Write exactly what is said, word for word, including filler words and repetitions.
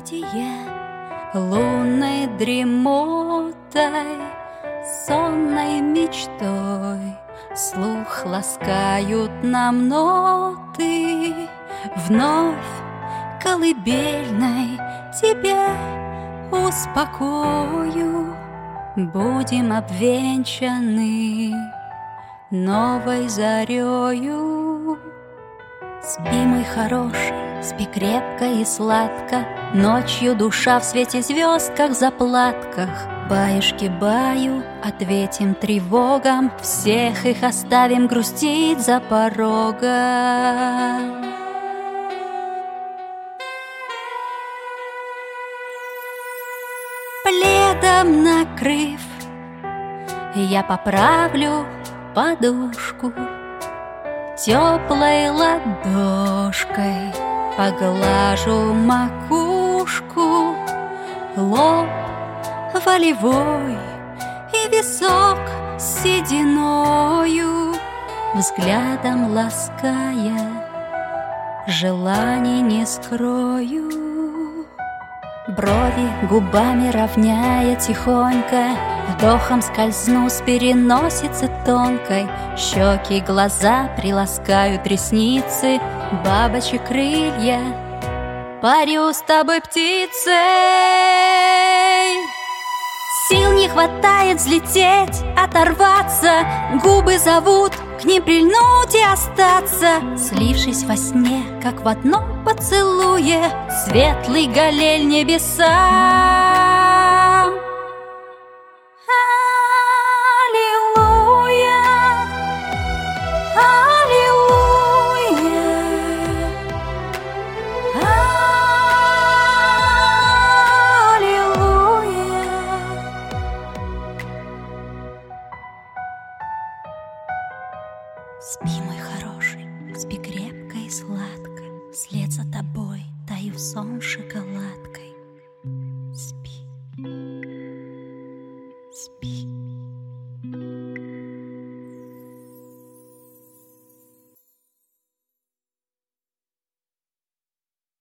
бытие лунной дремотой, сонной мечтой. Слух ласкают нам ноты, вновь колыбельной тебя успокою. Будем обвенчаны новой зарею. Спи, мой хороший, спи крепко и сладко, ночью душа в свете звезд, как в заплатках. Баюшки-баю, ответим тревогам, всех их оставим грустить за порогом. Пледом накрыв, я поправлю подушку, теплой ладошкой поглажу макушку, лоб волевой и висок с сединою, взглядом лаская, желаний не скрою. Брови губами равняя тихонько, вдохом скользну с переносицы тонкой, щеки, глаза приласкают ресницы, бабочек крылья, парю с тобой птицей. Сил не хватает взлететь, оторваться, губы зовут, к ним прильнуть и остаться. Слившись во сне, как в одном поцелуе, светлый галель небеса. Аллилуйя, аллилуйя, аллилуйя. Спи, мой хороший, спи крепко и сладко, вслед за тобой таю в сон шоколадкой.